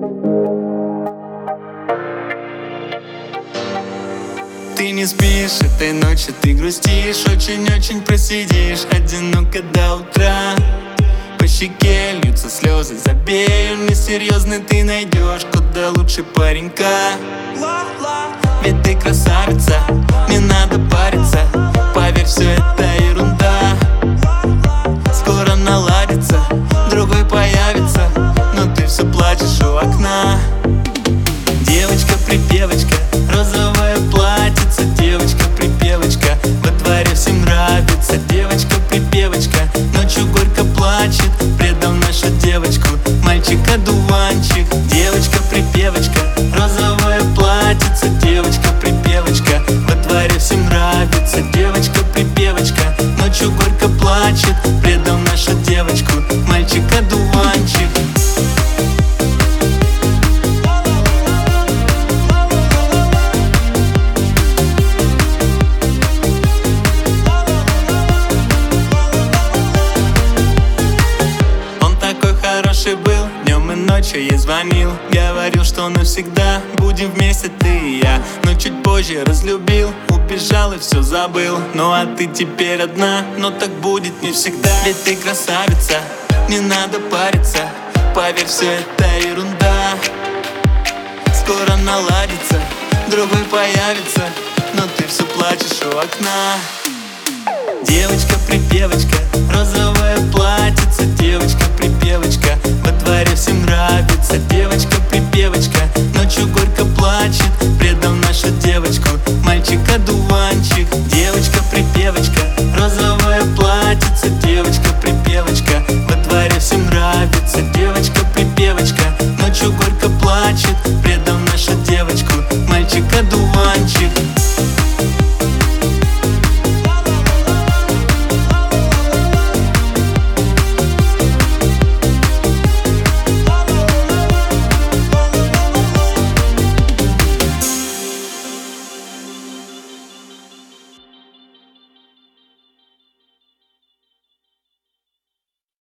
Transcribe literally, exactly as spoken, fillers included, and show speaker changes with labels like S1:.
S1: Ты не спишь этой ночью, ты грустишь, очень-очень просидишь одиноко до утра. По щеке льются слезы, забей, он несерьезный, ты найдешь куда лучше паренька. Ведь ты красавица, не надо париться, поверь, все это ерунда. Скоро наладится, другой появится, но ты все плачешь у окна. Девочка-припевочка, розовое платьице, девочка-припевочка, во дворе всем нравится. Девочка-припевочка, ночью горько плачет, предал нашу девочку мальчик-одуванчик. Девочка-припевочка, розовое платьице, девочка-припевочка, во дворе всем нравится. Девочка-припевочка, ночью горько плачет, предал нашу девочку мальчик-одуванчик. Был днем и ночью, ей звонил, говорил, что навсегда будем вместе ты и я. Но чуть позже разлюбил, убежал и все забыл. Ну а ты теперь одна, но так будет не всегда. Ведь ты красавица, не надо париться, поверь, все это ерунда. Скоро наладится, другой появится, но ты все плачешь у окна. Девочка-припевочка, розовое платьице, девочка-припевочка, во дворе